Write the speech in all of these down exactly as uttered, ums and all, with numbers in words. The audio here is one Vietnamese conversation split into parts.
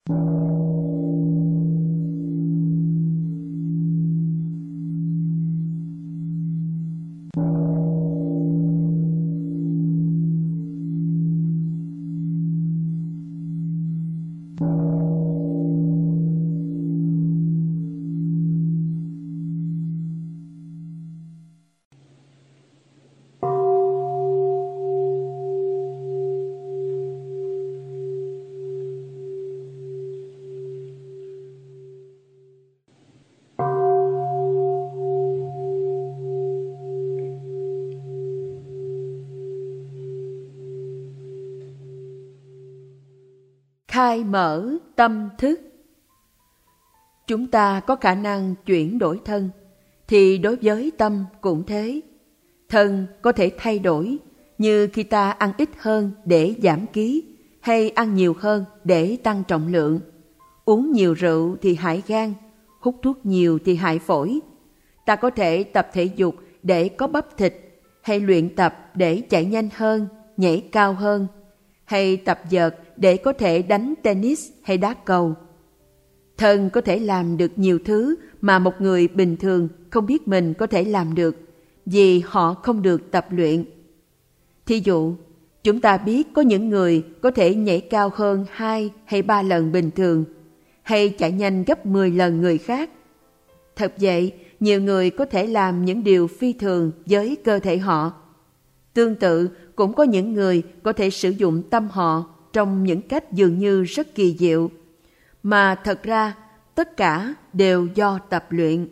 Khai mở tâm thức. Chúng ta có khả năng chuyển đổi thân, thì đối với tâm cũng thế. Thân có thể thay đổi, như khi ta ăn ít hơn để giảm ký, hay ăn nhiều hơn để tăng trọng lượng. Uống nhiều rượu thì hại gan, hút thuốc nhiều thì hại phổi. Ta có thể tập thể dục để có bắp thịt, hay luyện tập để chạy nhanh hơn, nhảy cao hơn, hay tập vợt để có thể đánh tennis hay đá cầu. Thân có thể làm được nhiều thứ mà một người bình thường không biết mình có thể làm được, vì họ không được tập luyện. Thí dụ, chúng ta biết có những người có thể nhảy cao hơn hai hay ba lần bình thường, hay chạy nhanh gấp mười lần người khác. Thật vậy, nhiều người có thể làm những điều phi thường với cơ thể họ. Tương tự, cũng có những người có thể sử dụng tâm họ trong những cách dường như rất kỳ diệu, mà thật ra tất cả đều do tập luyện.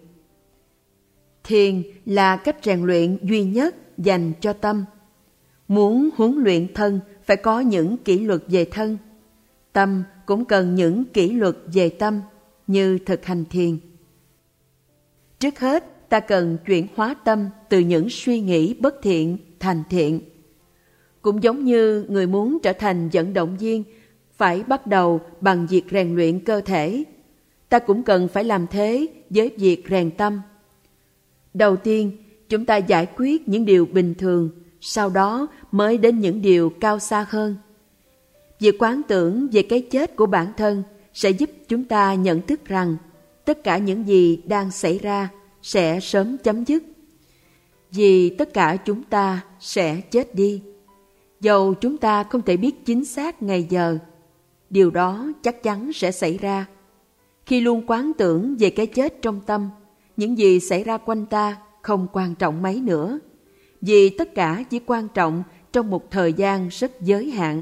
Thiền là cách rèn luyện duy nhất dành cho tâm. Muốn huấn luyện thân phải có những kỷ luật về thân. Tâm cũng cần những kỷ luật về tâm, như thực hành thiền. Trước hết, ta cần chuyển hóa tâm từ những suy nghĩ bất thiện thành thiện. Cũng giống như người muốn trở thành vận động viên, phải bắt đầu bằng việc rèn luyện cơ thể. Ta cũng cần phải làm thế với việc rèn tâm. Đầu tiên, chúng ta giải quyết những điều bình thường, sau đó mới đến những điều cao xa hơn. Việc quán tưởng về cái chết của bản thân sẽ giúp chúng ta nhận thức rằng tất cả những gì đang xảy ra sẽ sớm chấm dứt. Vì tất cả chúng ta sẽ chết đi. Dầu chúng ta không thể biết chính xác ngày giờ, điều đó chắc chắn sẽ xảy ra. Khi luôn quán tưởng về cái chết trong tâm, những gì xảy ra quanh ta không quan trọng mấy nữa, vì tất cả chỉ quan trọng trong một thời gian rất giới hạn.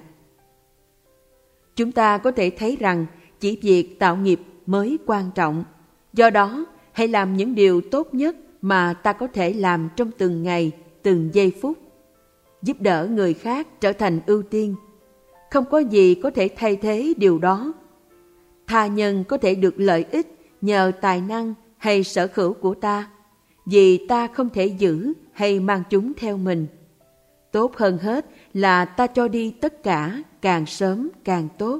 Chúng ta có thể thấy rằng chỉ việc tạo nghiệp mới quan trọng. Do đó, hãy làm những điều tốt nhất mà ta có thể làm trong từng ngày, từng giây phút. Giúp đỡ người khác trở thành ưu tiên. Không có gì có thể thay thế điều đó. Tha nhân có thể được lợi ích nhờ tài năng hay sở hữu của ta, vì ta không thể giữ hay mang chúng theo mình. Tốt hơn hết là ta cho đi tất cả càng sớm càng tốt.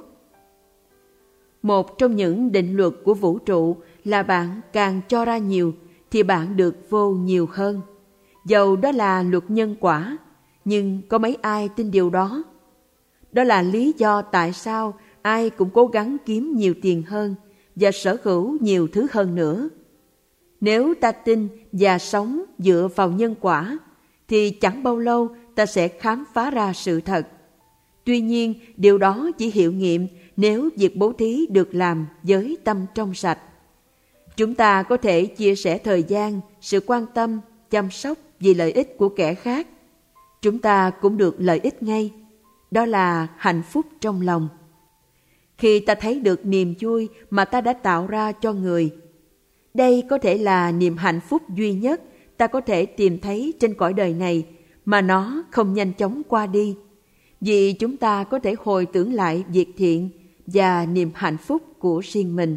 Một trong những định luật của vũ trụ là bạn càng cho ra nhiều thì bạn được vô nhiều hơn. Dầu đó là luật nhân quả, nhưng có mấy ai tin điều đó? Đó là lý do tại sao ai cũng cố gắng kiếm nhiều tiền hơn và sở hữu nhiều thứ hơn nữa. Nếu ta tin và sống dựa vào nhân quả, thì chẳng bao lâu ta sẽ khám phá ra sự thật. Tuy nhiên, điều đó chỉ hiệu nghiệm nếu việc bố thí được làm với tâm trong sạch. Chúng ta có thể chia sẻ thời gian, sự quan tâm, chăm sóc vì lợi ích của kẻ khác. Chúng ta cũng được lợi ích ngay. Đó là hạnh phúc trong lòng. Khi ta thấy được niềm vui mà ta đã tạo ra cho người, đây có thể là niềm hạnh phúc duy nhất ta có thể tìm thấy trên cõi đời này, mà nó không nhanh chóng qua đi, vì chúng ta có thể hồi tưởng lại việc thiện và niềm hạnh phúc của riêng mình.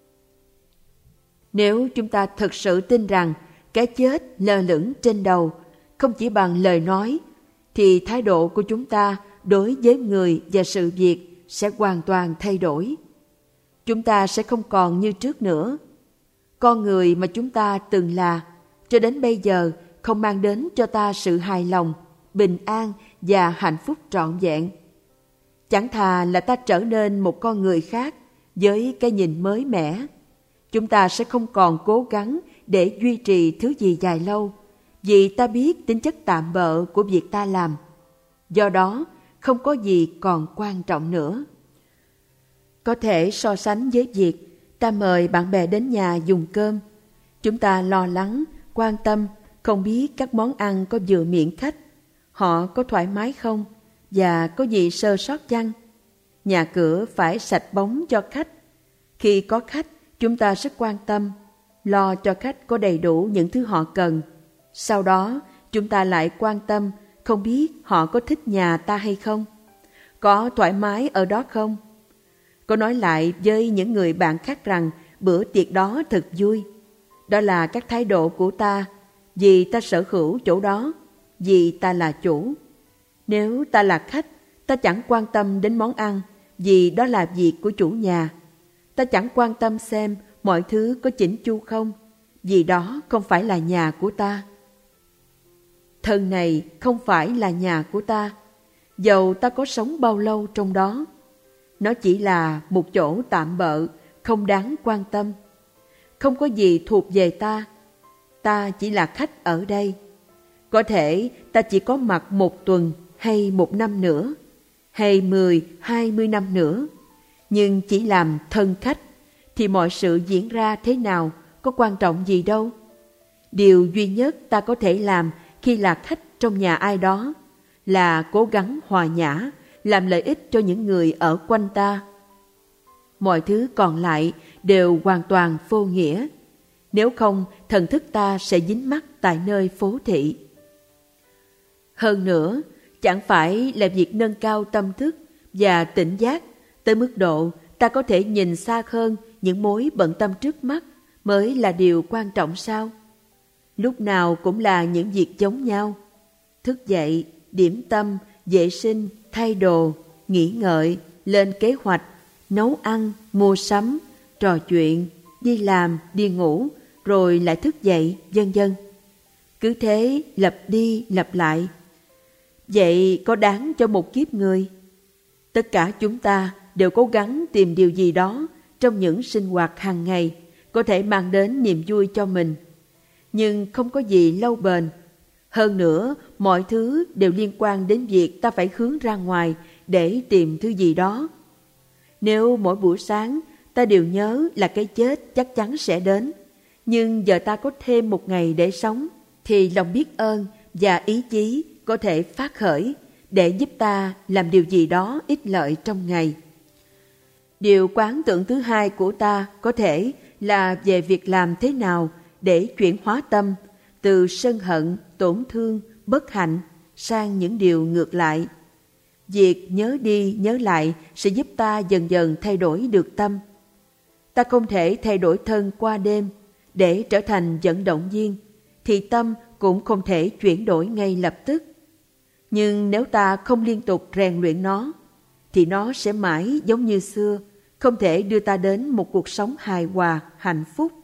Nếu chúng ta thực sự tin rằng cái chết lơ lửng trên đầu không chỉ bằng lời nói, thì thái độ của chúng ta đối với người và sự việc sẽ hoàn toàn thay đổi. Chúng ta sẽ không còn như trước nữa. Con người mà chúng ta từng là, cho đến bây giờ không mang đến cho ta sự hài lòng, bình an và hạnh phúc trọn vẹn. Chẳng thà là ta trở nên một con người khác, với cái nhìn mới mẻ, chúng ta sẽ không còn cố gắng để duy trì thứ gì dài lâu, vì ta biết tính chất tạm bợ của việc ta làm. Do đó, không có gì còn quan trọng nữa. Có thể so sánh với việc ta mời bạn bè đến nhà dùng cơm. Chúng ta lo lắng, quan tâm, không biết các món ăn có vừa miệng khách, họ có thoải mái không, và có gì sơ sót chăng. Nhà cửa phải sạch bóng cho khách. Khi có khách, chúng ta rất quan tâm, lo cho khách có đầy đủ những thứ họ cần. Sau đó, chúng ta lại quan tâm, không biết họ có thích nhà ta hay không, có thoải mái ở đó không, có nói lại với những người bạn khác rằng bữa tiệc đó thật vui. Đó là các thái độ của ta, vì ta sở hữu chỗ đó, vì ta là chủ. Nếu ta là khách, ta chẳng quan tâm đến món ăn, vì đó là việc của chủ nhà. Ta chẳng quan tâm xem mọi thứ có chỉnh chu không, vì đó không phải là nhà của ta. Thân này không phải là nhà của ta, dầu ta có sống bao lâu trong đó. Nó chỉ là một chỗ tạm bợ, không đáng quan tâm. Không có gì thuộc về ta. Ta chỉ là khách ở đây. Có thể ta chỉ có mặt một tuần hay một năm nữa, hay mười, hai mươi năm nữa. Nhưng chỉ làm thân khách, thì mọi sự diễn ra thế nào có quan trọng gì đâu. Điều duy nhất ta có thể làm khi là khách trong nhà ai đó là cố gắng hòa nhã, làm lợi ích cho những người ở quanh ta. Mọi thứ còn lại đều hoàn toàn vô nghĩa. Nếu không, thần thức ta sẽ dính mắc tại nơi phố thị. Hơn nữa, chẳng phải là việc nâng cao tâm thức và tỉnh giác tới mức độ ta có thể nhìn xa hơn những mối bận tâm trước mắt mới là điều quan trọng sao? Lúc nào cũng là những việc giống nhau. Thức dậy, điểm tâm, vệ sinh, thay đồ, nghỉ ngợi, lên kế hoạch, nấu ăn, mua sắm, trò chuyện, đi làm, đi ngủ, rồi lại thức dậy, vân vân. Cứ thế lặp đi lặp lại. Vậy có đáng cho một kiếp người? Tất cả chúng ta đều cố gắng tìm điều gì đó trong những sinh hoạt hàng ngày có thể mang đến niềm vui cho mình. Nhưng không có gì lâu bền. Hơn nữa, mọi thứ đều liên quan đến việc ta phải hướng ra ngoài để tìm thứ gì đó. Nếu mỗi buổi sáng ta đều nhớ là cái chết chắc chắn sẽ đến, nhưng giờ ta có thêm một ngày để sống, thì lòng biết ơn và ý chí có thể phát khởi để giúp ta làm điều gì đó ích lợi trong ngày. Điều quán tưởng thứ hai của ta có thể là về việc làm thế nào để chuyển hóa tâm từ sân hận, tổn thương, bất hạnh sang những điều ngược lại. Việc nhớ đi nhớ lại sẽ giúp ta dần dần thay đổi được tâm. Ta không thể thay đổi thân qua đêm để trở thành vận động viên, thì tâm cũng không thể chuyển đổi ngay lập tức. Nhưng nếu ta không liên tục rèn luyện nó, thì nó sẽ mãi giống như xưa, không thể đưa ta đến một cuộc sống hài hòa, hạnh phúc.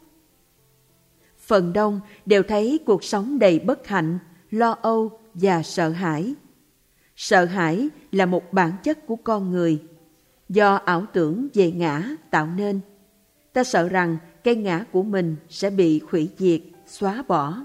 Phần đông đều thấy cuộc sống đầy bất hạnh, lo âu và sợ hãi. Sợ hãi là một bản chất của con người, do ảo tưởng về ngã tạo nên. Ta sợ rằng cái ngã của mình sẽ bị hủy diệt, xóa bỏ.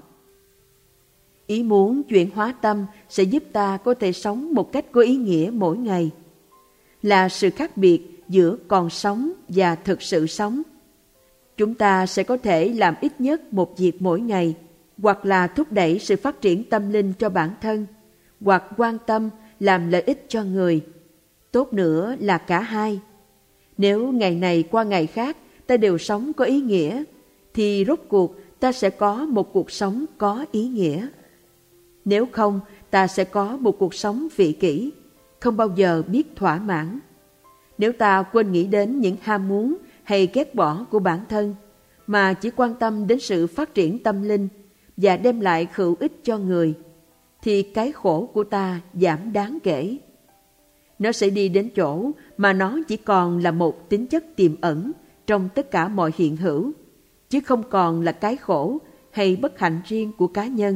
Ý muốn chuyển hóa tâm sẽ giúp ta có thể sống một cách có ý nghĩa mỗi ngày, là sự khác biệt giữa còn sống và thực sự sống. Chúng ta sẽ có thể làm ít nhất một việc mỗi ngày, hoặc là thúc đẩy sự phát triển tâm linh cho bản thân, hoặc quan tâm làm lợi ích cho người. Tốt nữa là cả hai. Nếu ngày này qua ngày khác ta đều sống có ý nghĩa, thì rốt cuộc ta sẽ có một cuộc sống có ý nghĩa. Nếu không, ta sẽ có một cuộc sống vị kỷ, không bao giờ biết thỏa mãn. Nếu ta quên nghĩ đến những ham muốn hay ghét bỏ của bản thân, mà chỉ quan tâm đến sự phát triển tâm linh và đem lại hữu ích cho người, thì cái khổ của ta giảm đáng kể. Nó sẽ đi đến chỗ mà nó chỉ còn là một tính chất tiềm ẩn trong tất cả mọi hiện hữu, chứ không còn là cái khổ hay bất hạnh riêng của cá nhân.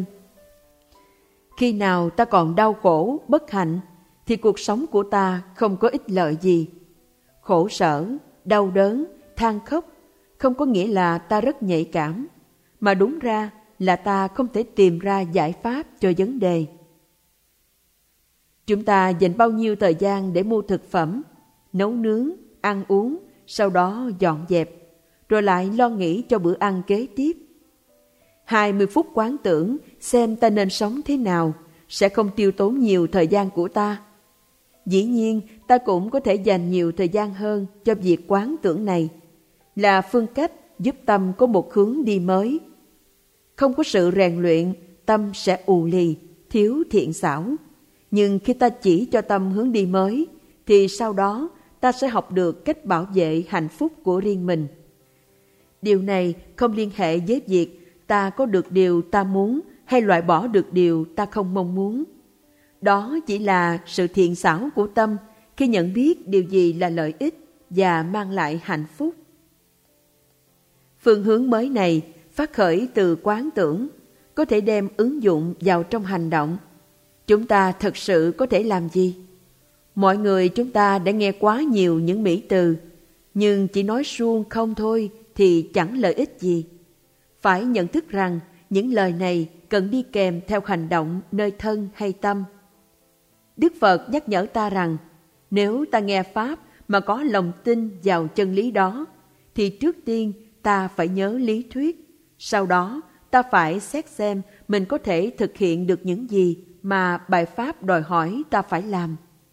Khi nào ta còn đau khổ, bất hạnh, thì cuộc sống của ta không có ích lợi gì. Khổ sở, đau đớn, than khóc không có nghĩa là ta rất nhạy cảm, mà đúng ra là ta không thể tìm ra giải pháp cho vấn đề. Chúng ta dành bao nhiêu thời gian để mua thực phẩm, nấu nướng, ăn uống, sau đó dọn dẹp, rồi lại lo nghĩ cho bữa ăn kế tiếp. hai mươi phút quán tưởng xem ta nên sống thế nào sẽ không tiêu tốn nhiều thời gian của ta. Dĩ nhiên, ta cũng có thể dành nhiều thời gian hơn cho việc quán tưởng này, là phương cách giúp tâm có một hướng đi mới. Không có sự rèn luyện, tâm sẽ ù lì, thiếu thiện xảo. Nhưng khi ta chỉ cho tâm hướng đi mới, thì sau đó ta sẽ học được cách bảo vệ hạnh phúc của riêng mình. Điều này không liên hệ với việc ta có được điều ta muốn hay loại bỏ được điều ta không mong muốn. Đó chỉ là sự thiện xảo của tâm khi nhận biết điều gì là lợi ích và mang lại hạnh phúc. Phương hướng mới này phát khởi từ quán tưởng, có thể đem ứng dụng vào trong hành động. Chúng ta thật sự có thể làm gì? Mọi người chúng ta đã nghe quá nhiều những mỹ từ, nhưng chỉ nói suông không thôi thì chẳng lợi ích gì. Phải nhận thức rằng những lời này cần đi kèm theo hành động nơi thân hay tâm. Đức Phật nhắc nhở ta rằng, nếu ta nghe Pháp mà có lòng tin vào chân lý đó, thì trước tiên ta phải nhớ lý thuyết. Sau đó, ta phải xét xem mình có thể thực hiện được những gì mà bài Pháp đòi hỏi ta phải làm.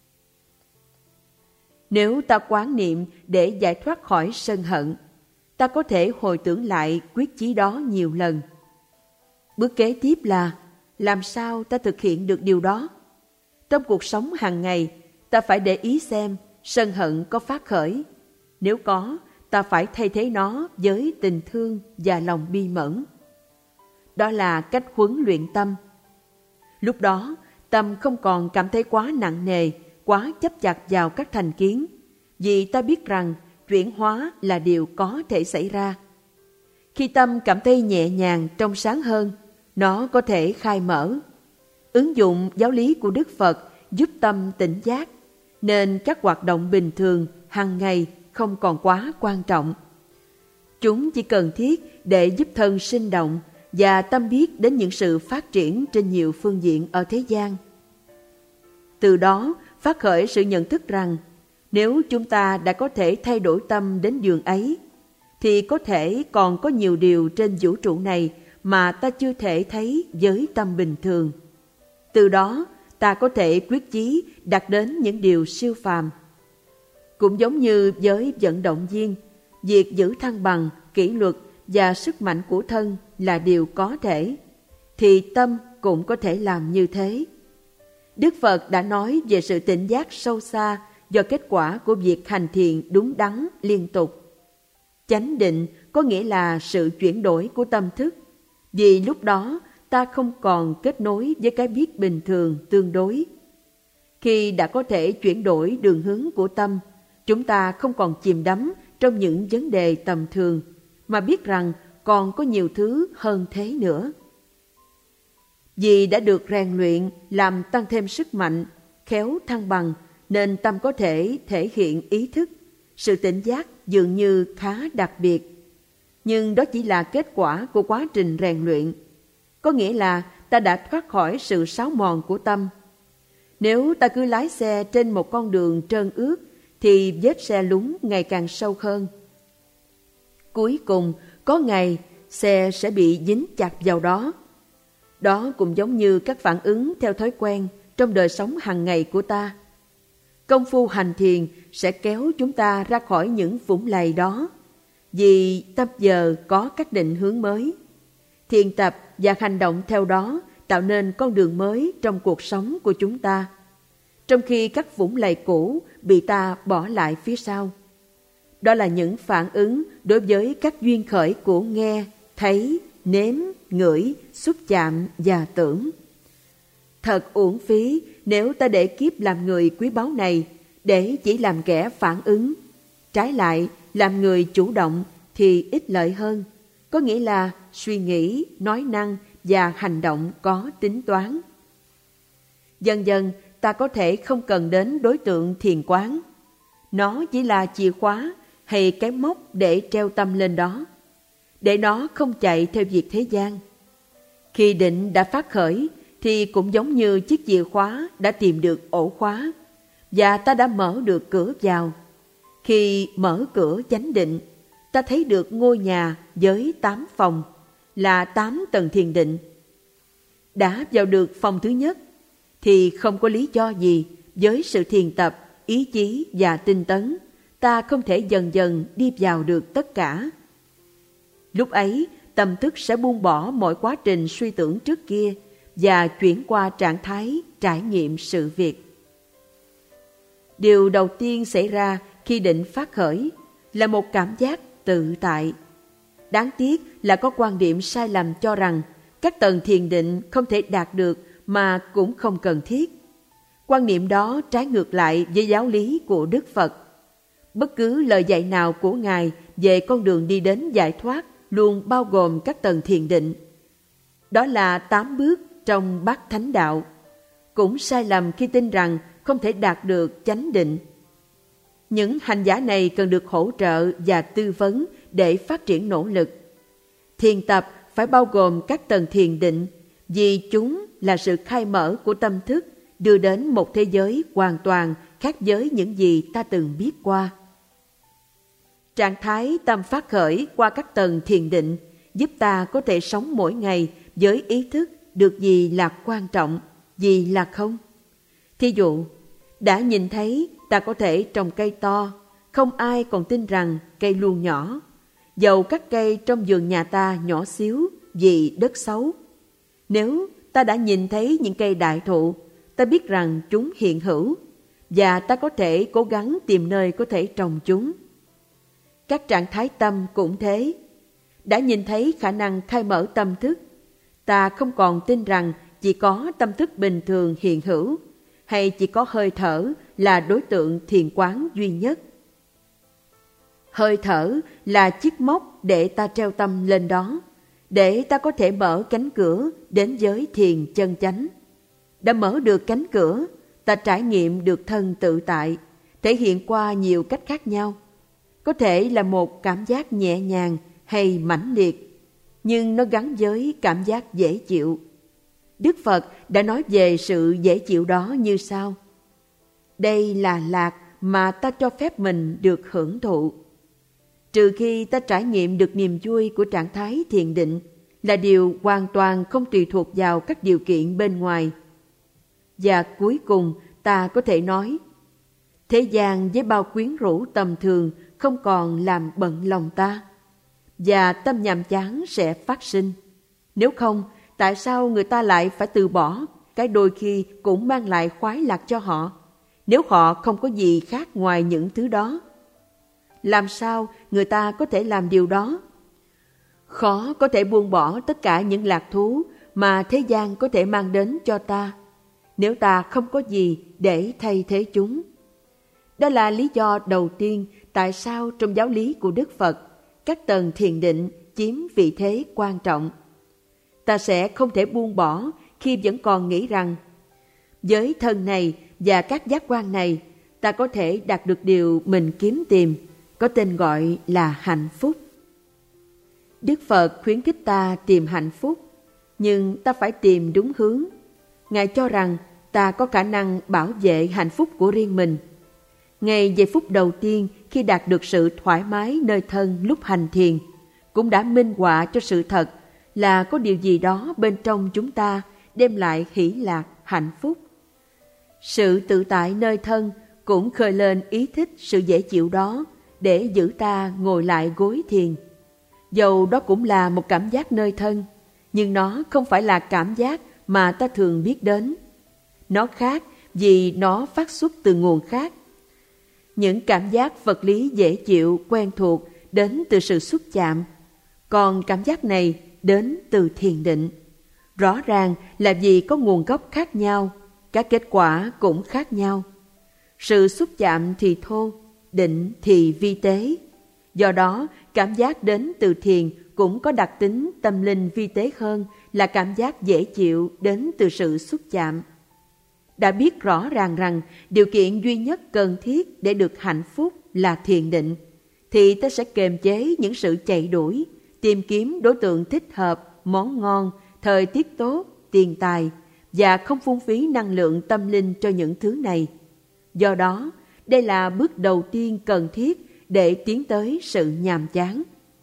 Nếu ta quán niệm để giải thoát khỏi sân hận, ta có thể hồi tưởng lại quyết chí đó nhiều lần. Bước kế tiếp là, làm sao ta thực hiện được điều đó? Trong cuộc sống hàng ngày, ta phải để ý xem sân hận có phát khởi. Nếu có, ta phải thay thế nó với tình thương và lòng bi mẫn. Đó là cách huấn luyện tâm. Lúc đó, tâm không còn cảm thấy quá nặng nề, quá chấp chặt vào các thành kiến, vì ta biết rằng chuyển hóa là điều có thể xảy ra. Khi tâm cảm thấy nhẹ nhàng, trong sáng hơn, nó có thể khai mở. Ứng dụng giáo lý của Đức Phật giúp tâm tỉnh giác, nên các hoạt động bình thường hàng ngày không còn quá quan trọng. Chúng chỉ cần thiết để giúp thân sinh động và tâm biết đến những sự phát triển trên nhiều phương diện ở thế gian. Từ đó phát khởi sự nhận thức rằng nếu chúng ta đã có thể thay đổi tâm đến giường ấy, thì có thể còn có nhiều điều trên vũ trụ này mà ta chưa thể thấy với tâm bình thường. Từ đó ta có thể quyết chí đạt đến những điều siêu phàm. Cũng giống như với vận động viên, việc giữ thăng bằng, kỷ luật và sức mạnh của thân là điều có thể, thì tâm cũng có thể làm như thế. Đức Phật đã nói về sự tỉnh giác sâu xa do kết quả của việc hành thiền đúng đắn liên tục. Chánh định có nghĩa là sự chuyển đổi của tâm thức, vì lúc đó ta không còn kết nối với cái biết bình thường tương đối. Khi đã có thể chuyển đổi đường hướng của tâm, chúng ta không còn chìm đắm trong những vấn đề tầm thường, mà biết rằng còn có nhiều thứ hơn thế nữa. Vì đã được rèn luyện làm tăng thêm sức mạnh, khéo thăng bằng, nên tâm có thể thể hiện ý thức. Sự tỉnh giác dường như khá đặc biệt. Nhưng đó chỉ là kết quả của quá trình rèn luyện. Có nghĩa là ta đã thoát khỏi sự xáo mòn của tâm. Nếu ta cứ lái xe trên một con đường trơn ướt, thì vết xe lún ngày càng sâu hơn. Cuối cùng, có ngày, xe sẽ bị dính chặt vào đó. Đó cũng giống như các phản ứng theo thói quen trong đời sống hàng ngày của ta. Công phu hành thiền sẽ kéo chúng ta ra khỏi những vũng lầy đó, vì tâm giờ có các định hướng mới. Thiền tập và hành động theo đó tạo nên con đường mới trong cuộc sống của chúng ta, trong khi các vũng lầy cũ bị ta bỏ lại phía sau. Đó là những phản ứng đối với các duyên khởi của nghe, thấy, nếm, ngửi, xúc chạm và tưởng. Thật uổng phí nếu ta để kiếp làm người quý báu này để chỉ làm kẻ phản ứng. Trái lại, làm người chủ động thì ích lợi hơn, có nghĩa là suy nghĩ, nói năng và hành động có tính toán. Dần dần, ta có thể không cần đến đối tượng thiền quán. Nó chỉ là chìa khóa hay cái móc để treo tâm lên đó, để nó không chạy theo việc thế gian. Khi định đã phát khởi thì cũng giống như chiếc chìa khóa đã tìm được ổ khóa và ta đã mở được cửa vào. Khi mở cửa chánh định, ta thấy được ngôi nhà với tám phòng, là tám tầng thiền định. Đã vào được phòng thứ nhất thì không có lý do gì với sự thiền tập, ý chí và tinh tấn ta không thể dần dần đi vào được tất cả. Lúc ấy, tâm thức sẽ buông bỏ mọi quá trình suy tưởng trước kia và chuyển qua trạng thái trải nghiệm sự việc. Điều đầu tiên xảy ra khi định phát khởi là một cảm giác tự tại. Đáng tiếc là có quan điểm sai lầm cho rằng các tầng thiền định không thể đạt được mà cũng không cần thiết. Quan niệm đó trái ngược lại với giáo lý của Đức Phật. Bất cứ lời dạy nào của Ngài về con đường đi đến giải thoát luôn bao gồm các tầng thiền định. Đó là tám bước trong bát thánh đạo. Cũng sai lầm khi tin rằng không thể đạt được chánh định. Những hành giả này cần được hỗ trợ và tư vấn để phát triển nỗ lực. Thiền tập phải bao gồm các tầng thiền định vì chúng là sự khai mở của tâm thức đưa đến một thế giới hoàn toàn khác với những gì ta từng biết qua. Trạng thái tâm phát khởi qua các tầng thiền định giúp ta có thể sống mỗi ngày với ý thức được gì là quan trọng, gì là không. Thí dụ, đã nhìn thấy ta có thể trồng cây to, không ai còn tin rằng cây luôn nhỏ. Dầu các cây trong vườn nhà ta nhỏ xíu vì đất xấu. Nếu ta đã nhìn thấy những cây đại thụ, ta biết rằng chúng hiện hữu và ta có thể cố gắng tìm nơi có thể trồng chúng. Các trạng thái tâm cũng thế. Đã nhìn thấy khả năng khai mở tâm thức, ta không còn tin rằng chỉ có tâm thức bình thường hiện hữu hay chỉ có hơi thở là đối tượng thiền quán duy nhất. Hơi thở là chiếc móc để ta treo tâm lên đó, để ta có thể mở cánh cửa đến với thiền chân chánh. Đã mở được cánh cửa, ta trải nghiệm được thân tự tại, thể hiện qua nhiều cách khác nhau. Có thể là một cảm giác nhẹ nhàng hay mãnh liệt, nhưng nó gắn với cảm giác dễ chịu. Đức Phật đã nói về sự dễ chịu đó như sau: đây là lạc mà ta cho phép mình được hưởng thụ. Trừ khi ta trải nghiệm được niềm vui của trạng thái thiền định, là điều hoàn toàn không tùy thuộc vào các điều kiện bên ngoài. Và cuối cùng ta có thể nói, thế gian với bao quyến rũ tầm thường không còn làm bận lòng ta, và tâm nhàm chán sẽ phát sinh. Nếu không, tại sao người ta lại phải từ bỏ cái đôi khi cũng mang lại khoái lạc cho họ, nếu họ không có gì khác ngoài những thứ đó? Làm sao người ta có thể làm điều đó? Khó có thể buông bỏ tất cả những lạc thú mà thế gian có thể mang đến cho ta, nếu ta không có gì để thay thế chúng. Đó là lý do đầu tiên tại sao trong giáo lý của Đức Phật, các tầng thiền định chiếm vị thế quan trọng. Ta sẽ không thể buông bỏ khi vẫn còn nghĩ rằng với thân này và các giác quan này, ta có thể đạt được điều mình kiếm tìm, có tên gọi là hạnh phúc. Đức Phật khuyến khích ta tìm hạnh phúc, nhưng ta phải tìm đúng hướng. Ngài cho rằng ta có khả năng bảo vệ hạnh phúc của riêng mình. Ngay giây phút đầu tiên khi đạt được sự thoải mái nơi thân lúc hành thiền, cũng đã minh họa cho sự thật là có điều gì đó bên trong chúng ta đem lại hỷ lạc, hạnh phúc. Sự tự tại nơi thân cũng khơi lên ý thích sự dễ chịu đó để giữ ta ngồi lại gối thiền. Dầu đó cũng là một cảm giác nơi thân, nhưng nó không phải là cảm giác mà ta thường biết đến. Nó khác vì nó phát xuất từ nguồn khác. Những cảm giác vật lý dễ chịu, quen thuộc đến từ sự xúc chạm, còn cảm giác này đến từ thiền định. Rõ ràng là vì có nguồn gốc khác nhau, các kết quả cũng khác nhau. Sự xúc chạm thì thô, định thì vi tế. Do đó, cảm giác đến từ thiền cũng có đặc tính tâm linh vi tế hơn là cảm giác dễ chịu đến từ sự xúc chạm. Đã biết rõ ràng rằng điều kiện duy nhất cần thiết để được hạnh phúc là thiền định, thì ta sẽ kiềm chế những sự chạy đuổi, tìm kiếm đối tượng thích hợp, món ngon, thời tiết tốt, tiền tài, và không phung phí năng lượng tâm linh cho những thứ này. Do đó, đây là bước đầu tiên cần thiết để tiến tới sự nhàm chán.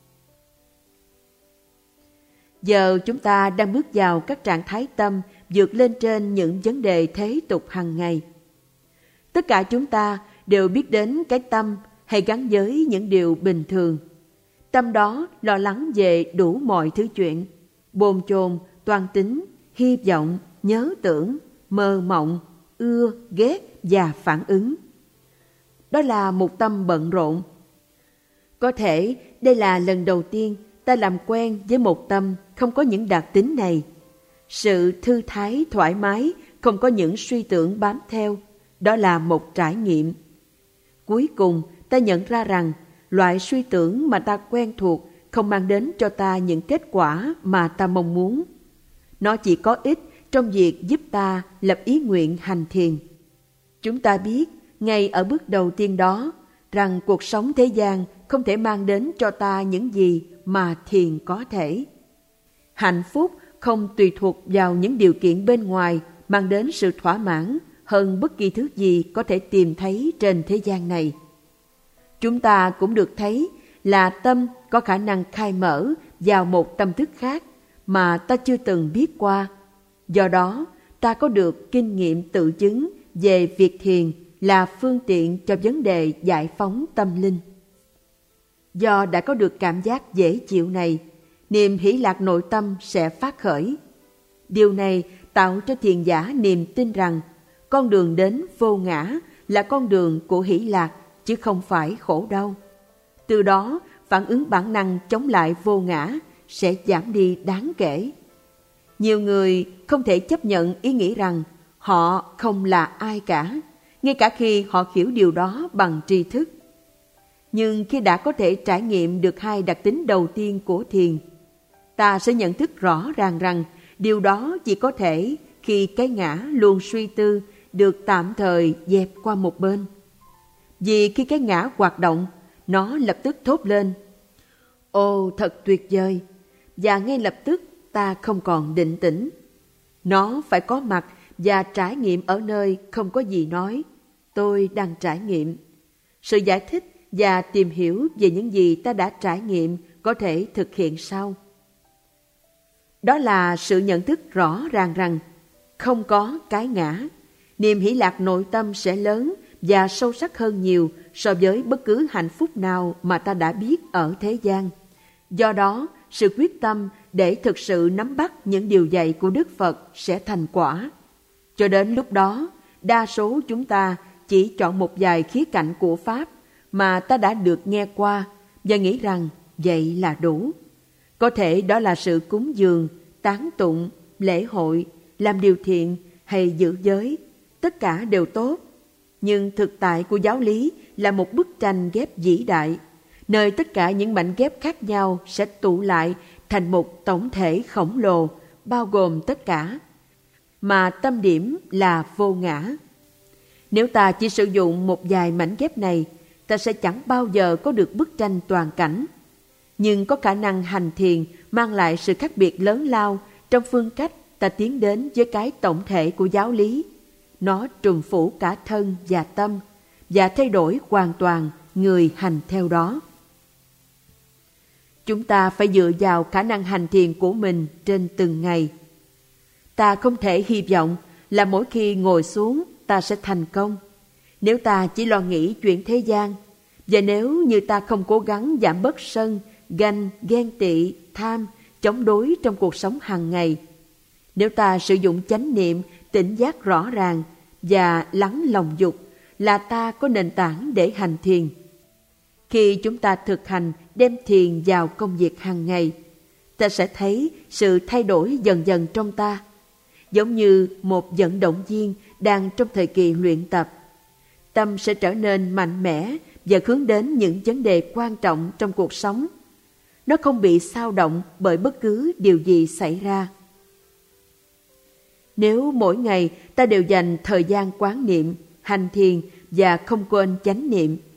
Giờ chúng ta đang bước vào các trạng thái tâm vượt lên trên những vấn đề thế tục hàng ngày. Tất cả chúng ta đều biết đến cái tâm hay gắn với những điều bình thường. Tâm đó lo lắng về đủ mọi thứ chuyện, bồn chồn, toan tính, hy vọng, nhớ tưởng, mơ mộng, ưa, ghét và phản ứng. Đó là một tâm bận rộn. Có thể đây là lần đầu tiên ta làm quen với một tâm không có những đặc tính này. Sự thư thái, thoải mái, không có những suy tưởng bám theo, đó là một trải nghiệm. Cuối cùng, ta nhận ra rằng loại suy tưởng mà ta quen thuộc không mang đến cho ta những kết quả mà ta mong muốn. Nó chỉ có ích trong việc giúp ta lập ý nguyện hành thiền. Chúng ta biết, ngay ở bước đầu tiên đó, rằng cuộc sống thế gian không thể mang đến cho ta những gì mà thiền có thể. Hạnh phúc không tùy thuộc vào những điều kiện bên ngoài mang đến sự thỏa mãn hơn bất kỳ thứ gì có thể tìm thấy trên thế gian này. Chúng ta cũng được thấy là tâm có khả năng khai mở vào một tâm thức khác mà ta chưa từng biết qua. Do đó, ta có được kinh nghiệm tự chứng về việc thiền là phương tiện cho vấn đề giải phóng tâm linh. Do đã có được cảm giác dễ chịu này, niềm hỷ lạc nội tâm sẽ phát khởi. Điều này tạo cho thiền giả niềm tin rằng con đường đến vô ngã là con đường của hỷ lạc chứ không phải khổ đau. Từ đó, phản ứng bản năng chống lại vô ngã sẽ giảm đi đáng kể. Nhiều người không thể chấp nhận ý nghĩ rằng họ không là ai cả, ngay cả khi họ hiểu điều đó bằng tri thức. Nhưng khi đã có thể trải nghiệm được hai đặc tính đầu tiên của thiền, ta sẽ nhận thức rõ ràng rằng điều đó chỉ có thể khi cái ngã luôn suy tư được tạm thời dẹp qua một bên. Vì khi cái ngã hoạt động, nó lập tức thốt lên: "Ồ, thật tuyệt vời!" Và ngay lập tức ta không còn định tĩnh. Nó phải có mặt và trải nghiệm ở nơi không có gì nói: "Tôi đang trải nghiệm." Sự giải thích và tìm hiểu về những gì ta đã trải nghiệm có thể thực hiện sau. Đó là sự nhận thức rõ ràng rằng không có cái ngã. Niềm hỷ lạc nội tâm sẽ lớn và sâu sắc hơn nhiều so với bất cứ hạnh phúc nào mà ta đã biết ở thế gian. Do đó, sự quyết tâm để thực sự nắm bắt những điều dạy của Đức Phật sẽ thành quả. Cho đến lúc đó, đa số chúng ta chỉ chọn một vài khía cạnh của Pháp mà ta đã được nghe qua và nghĩ rằng vậy là đủ. Có thể đó là sự cúng dường, tán tụng, lễ hội, làm điều thiện hay giữ giới. Tất cả đều tốt. Nhưng thực tại của giáo lý là một bức tranh ghép vĩ đại, nơi tất cả những mảnh ghép khác nhau sẽ tụ lại thành một tổng thể khổng lồ, bao gồm tất cả, mà tâm điểm là vô ngã. Nếu ta chỉ sử dụng một vài mảnh ghép này, ta sẽ chẳng bao giờ có được bức tranh toàn cảnh. Nhưng có khả năng hành thiền mang lại sự khác biệt lớn lao trong phương cách ta tiến đến với cái tổng thể của giáo lý. Nó trùm phủ cả thân và tâm và thay đổi hoàn toàn người hành theo đó. Chúng ta phải dựa vào khả năng hành thiền của mình trên từng ngày. Ta không thể hy vọng là mỗi khi ngồi xuống ta sẽ thành công. Nếu ta chỉ lo nghĩ chuyện thế gian, và nếu như ta không cố gắng giảm bớt sân, ganh, ghen tị, tham, chống đối trong cuộc sống hàng ngày, nếu ta sử dụng chánh niệm, tỉnh giác rõ ràng và lắng lòng dục, là ta có nền tảng để hành thiền. Khi chúng ta thực hành đem thiền vào công việc hàng ngày, ta sẽ thấy sự thay đổi dần dần trong ta, giống như một vận động viên đang trong thời kỳ luyện tập. Tâm sẽ trở nên mạnh mẽ và hướng đến những vấn đề quan trọng trong cuộc sống. Nó không bị xao động bởi bất cứ điều gì xảy ra. Nếu mỗi ngày ta đều dành thời gian quán niệm, hành thiền và không quên chánh niệm,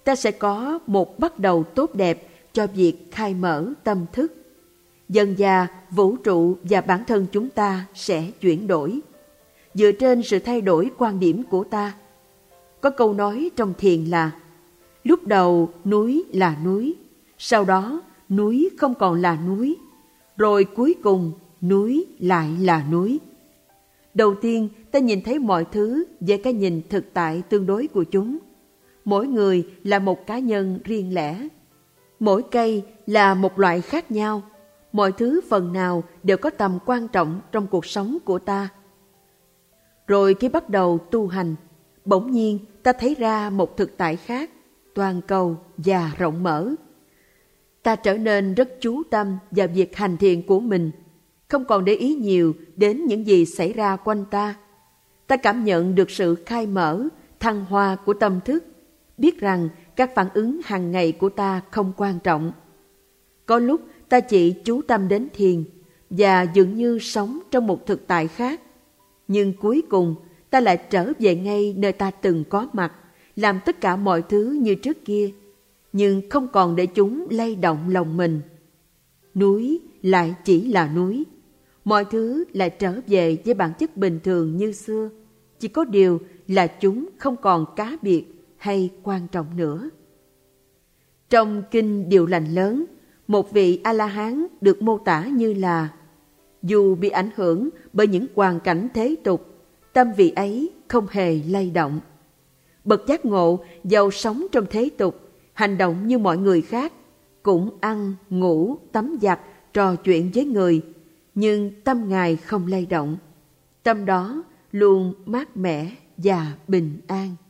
ta sẽ có một bắt đầu tốt đẹp cho việc khai mở tâm thức. Dần dà, vũ trụ và bản thân chúng ta sẽ chuyển đổi, dựa trên sự thay đổi quan điểm của ta. Có câu nói trong thiền là, lúc đầu núi là núi, sau đó núi không còn là núi, rồi cuối cùng núi lại là núi. Đầu tiên, ta nhìn thấy mọi thứ về cái nhìn thực tại tương đối của chúng. Mỗi người là một cá nhân riêng lẻ. Mỗi cây là một loại khác nhau. Mọi thứ phần nào đều có tầm quan trọng trong cuộc sống của ta. Rồi khi bắt đầu tu hành, bỗng nhiên ta thấy ra một thực tại khác, toàn cầu và rộng mở. Ta trở nên rất chú tâm vào việc hành thiền của mình, không còn để ý nhiều đến những gì xảy ra quanh ta. Ta cảm nhận được sự khai mở, thăng hoa của tâm thức, biết rằng các phản ứng hàng ngày của ta không quan trọng. Có lúc ta chỉ chú tâm đến thiền và dường như sống trong một thực tại khác. Nhưng cuối cùng ta lại trở về ngay nơi ta từng có mặt, làm tất cả mọi thứ như trước kia, nhưng không còn để chúng lay động lòng mình. Núi lại chỉ là núi, mọi thứ lại trở về với bản chất bình thường như xưa, chỉ có điều là chúng không còn cá biệt hay quan trọng nữa. Trong kinh Điều Lành Lớn, một vị A-la-hán được mô tả như là dù bị ảnh hưởng bởi những hoàn cảnh thế tục, tâm vị ấy không hề lay động. Bậc giác ngộ giàu sống trong thế tục, hành động như mọi người khác, cũng ăn, ngủ, tắm giặt, trò chuyện với người, nhưng tâm Ngài không lay động. Tâm đó luôn mát mẻ và bình an.